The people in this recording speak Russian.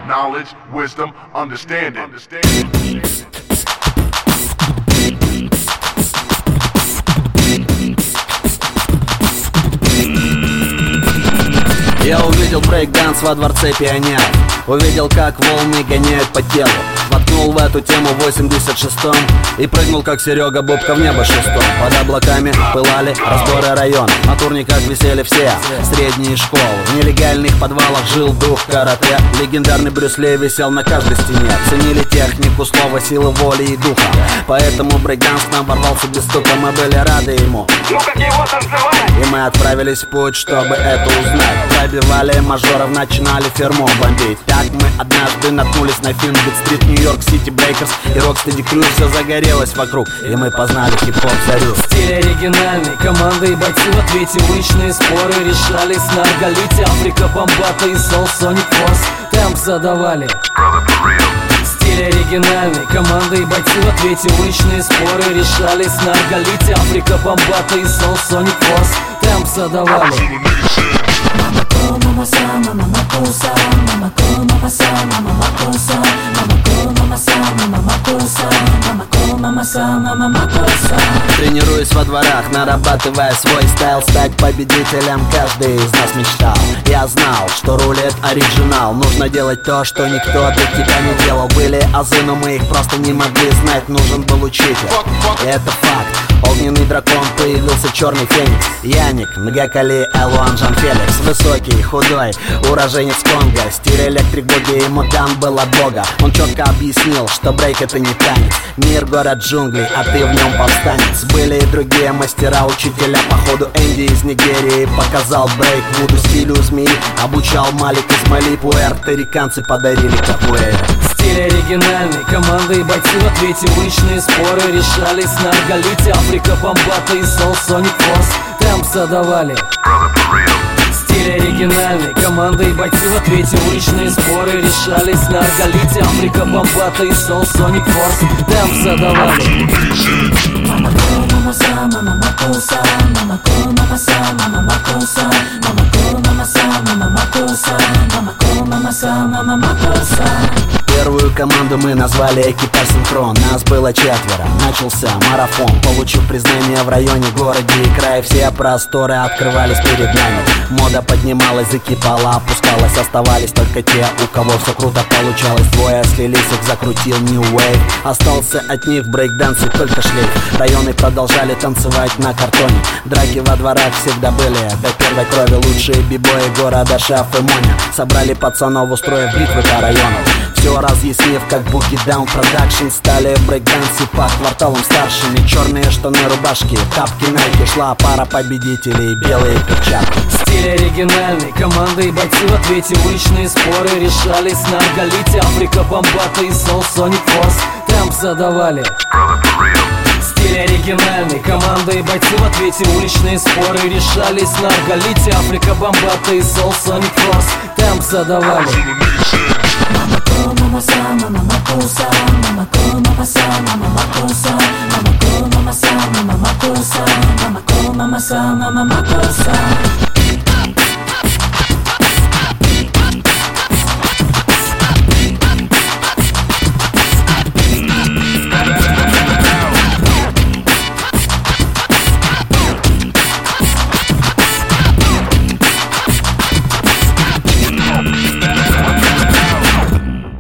knowledge, wisdom, understanding. Я увидел брейк-данс во дворце пионеров. Увидел, как волны гоняют по телу. Воткнул в эту тему в 86-м и прыгнул, как Серега Бубка, в небо шестом. Под облаками пылали разборы района. На турниках висели все средние школы. В нелегальных подвалах жил дух карате. Легендарный Брюс Ли висел на каждой стене. Ценили технику, слова, силы воли и духа. Поэтому брейк-данс нам ворвался без стука. Мы были рады ему. Ну как его танцевать? И мы отправились в путь, чтобы это узнать. Пробивали мажоров, начинали ферму бомбить. Так мы однажды наткнулись на фильм Beat Street, Нью-Йорк Сити Брейкерс и Rocksteady Crew. Все загорелось вокруг, и мы познали хип-хоп царю. Стиль оригинальный, команды и бойцы в ответе. Уличные споры решались на арголите. Африка, Бомбата и Soul Sonic Force темп задавали. Стиль оригинальный, команды и бойцы в ответе. Уличные споры решались на арголите. Африка, Бомбата и Soul Sonic Force темп задавали. Тренируясь во дворах, нарабатывая свой стайл, стать победителем каждый из нас мечтал. Я знал, что рулит оригинал. Нужно делать то, что никто до тебя не делал. Были азы, но мы их просто не могли знать. Нужен был учитель, и это факт. Огненный дракон, появился черный феникс. Яник, Нгакали, Элуан, Жан Феликс. Высокий, худой, уроженец Конго. Стиль электрик боги, ему там был от бога. Он четко объяснил, что брейк это не танец. Мир город джунглей, а ты в нем повстанец. Были и другие мастера, учителя. Походу Энди из Нигерии показал брейк вуду стилю змеи. Обучал Малик из Мали, пуэрториканцы подарили капуэйру. Стиль оригинальный, команды и бойцы в ответе. Уличные споры решались на арголите. Африка, Бомбата и Soul Sonic Force темп задавали. Стиль оригинальный, команды и бойцы в ответе. Уличные споры решались на арголите. Африка, Бомбата и Soul Sonic Force темп задавали. Первую команду мы назвали экипаж Синхрон. Нас было 4, начался марафон. Получив признание в районе, городе и крае, все просторы открывались перед нами. Мода поднималась, закипала, опускалась. Оставались только те, у кого все круто получалось. Двое слились, их закрутил New Wave. Остался от них в брейк-дансе только шлейф. Районы продолжали танцевать на картоне. Драки во дворах всегда были до первой крови. Лучшие бибои города Шаф и Моня собрали пацанов, устроив битвы по району. Все разъяснив, как Boogie Down Production стали в брейк-дансе по кварталам старшими. Черные штаны, рубашки, тапки Nike. Шла пара победителей, белые перчатки. Стиль оригинальный, команды и бойцы в ответе. Уличные споры решались на арголите. Африка, Бомбата и Soul Sonic Force темп задавали. Стиль оригинальный, команды и бойцы в ответе. Уличные споры решались на арголите. Африка, Бомбата и Soul Sonic Force темп задавали.